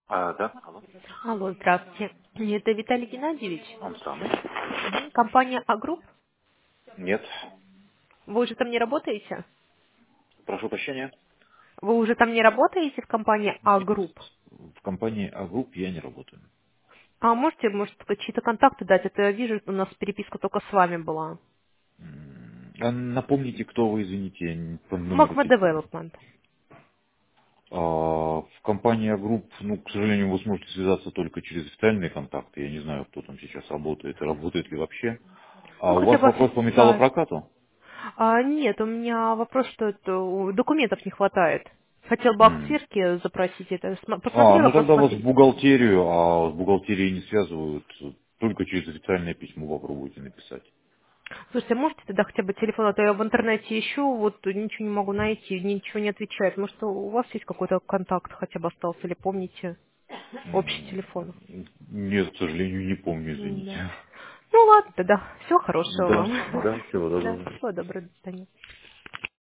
Да, алло. Алло, здравствуйте. Это Виталий Геннадьевич. Он самый? Компания А-Групп. Нет. Вы уже там не работаете? Прошу прощения. Вы уже там не работаете в компании Нет. А-Групп? В компании А-Групп я не работаю. Можете, может, чьи-то контакты дать? Это я вижу, у нас переписка только с вами была. А напомните, кто вы, извините, я по номеру Magma телефона. Development. В компании А-Групп, к сожалению, вы сможете связаться только через официальные контакты. Я не знаю, кто там сейчас работает и работает ли вообще. А Ну, у хотя вас бы вопрос по официально. металлопрокату? Нет, у меня вопрос, что документов не хватает. Хотел бы акт М. сверки запросить это. Посмотрела, Тогда вас в посмотри. бухгалтерию, а с бухгалтерией не связывают. Только через официальное письмо попробуйте написать. Слушайте, а можете тогда хотя бы телефон, а то я в интернете ищу, вот ничего не могу найти, ничего не отвечает. Может, у вас есть какой-то контакт хотя бы остался, или помните общий М, телефон? Нет, к сожалению, не помню, Да. извините. Ну ладно, тогда всего хорошего Да, вам. да, всего Да, доброго. всего доброго, до свидания.